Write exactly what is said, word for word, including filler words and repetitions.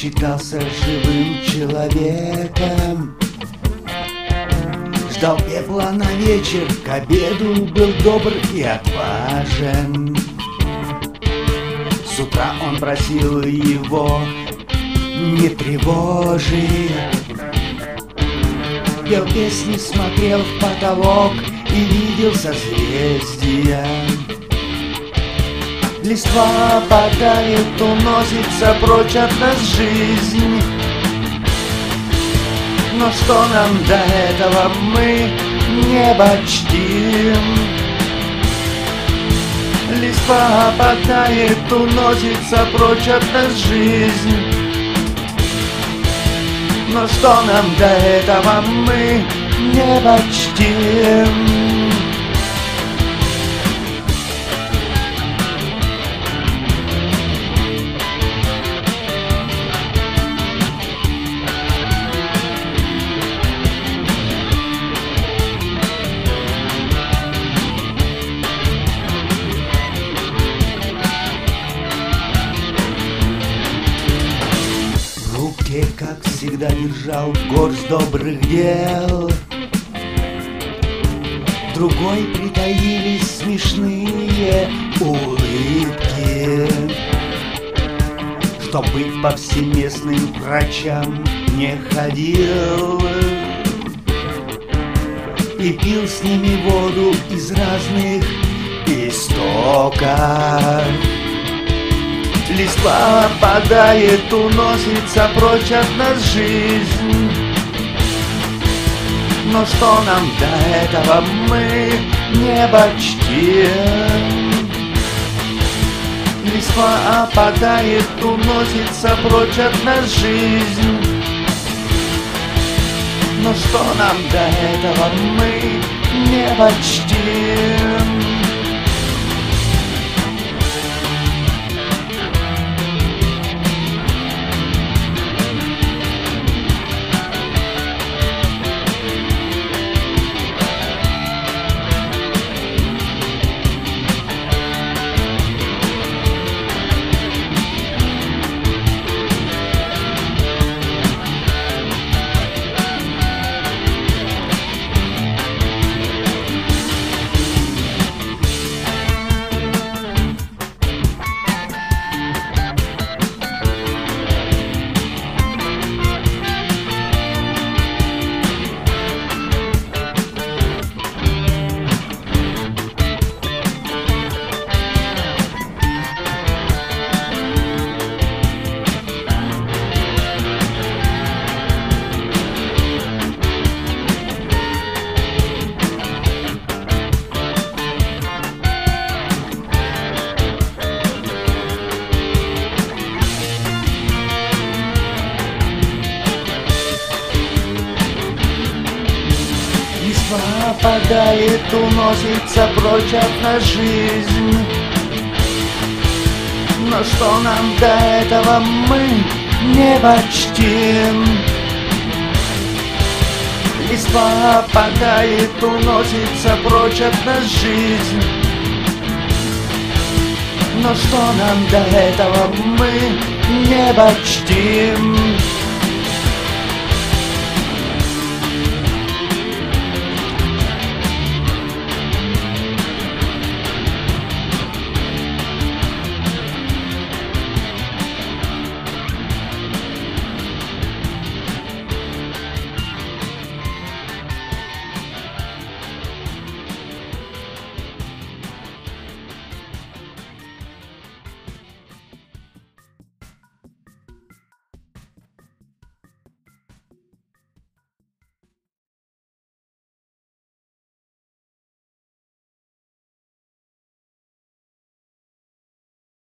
считался живым человеком. Ждал пепла на вечер, к обеду был добр и отважен. С утра он просил его не тревожить, пел песни, смотрел в потолок и видел созвездия. Листва опадает, уносится прочь от нас жизнь. Но что нам до этого, мы небо чтим. Листва опадает, уносится прочь от нас жизнь. Но что нам до этого, мы небо чтим. Как всегда держал горсть добрых дел, в другой притаились смешные улыбки. Чтоб быть повсеместным врачам не ходил и пил с ними воду из разных истоков. Листва опадает, уносится прочь от нас жизнь. Но что нам до этого, мы небо чтим. Листва опадает, уносится прочь от нас жизнь. Но что нам до этого, мы небо чтим. Опадает, уносится прочь от нас жизнь. Но что нам до этого, мы небо чтим. Листва опадает, уносится прочь от нас жизнь. Но что нам до этого, мы небо чтим.